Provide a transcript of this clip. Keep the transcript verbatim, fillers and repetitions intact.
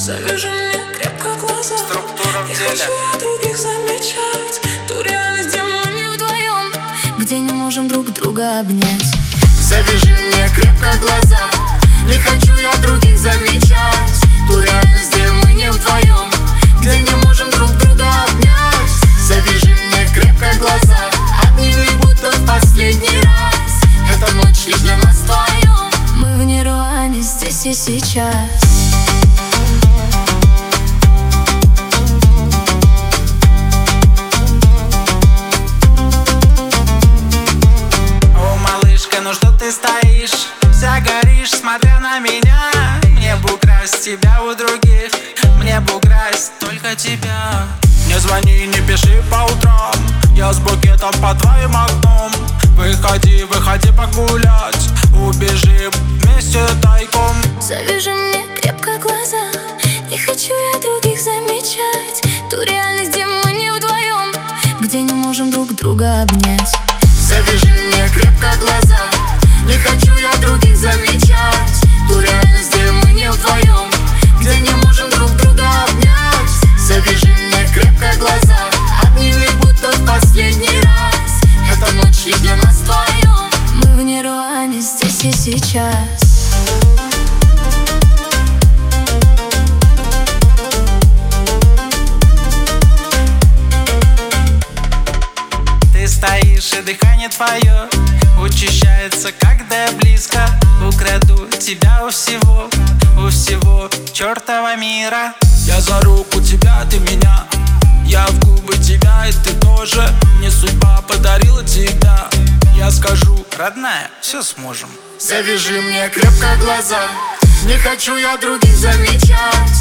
Завяжи мне крепко глаза. Структура в Не деле. хочу я других замечать. Ту реальность, где мы не вдвоем, где не можем друг друга обнять. Завяжи мне крепко глаза. Не хочу я других замечать. Ту реальность, где мы не вдвоем, где не можем друг друга обнять. Завяжи мне крепко глаза. Обними, будто в последний раз. Эта ночь лишь для нас вдвоем. Мы в нирване здесь и сейчас. О, малышка, ну что ты стоишь? Вся горишь, смотря на меня. Мне бы украсть тебя у других, мне бы украсть только тебя. Не звони, не пиши по утрам, я с букетом по твоим окном. Выходи, выходи погулять, убежим вместе тайком. Завяжи мне крепко глаза. Не хочу я других замечать. Ту реальность, где мы не вдвоем, где не можем друг друга обнять. Завяжи мне крепко глаза. Не хочу я других замечать. Ту реальность, где мы не вдвоем, где не можем друг друга обнять. Завяжи мне крепко глаза. Обними, будто в последний раз. Эта ночь лишь для нас вдвоем. Мы в нирване здесь и сейчас. Ты стоишь, и дыхание твое учащается, когда я близко. Украду тебя у всего, у всего чертова мира. Я за руку тебя, ты меня, я в губы тебя, и ты тоже. Мне судьба подарила тебя. Я скажу, родная, все сможем. Завяжи мне крепко глаза. Не хочу я других замечать.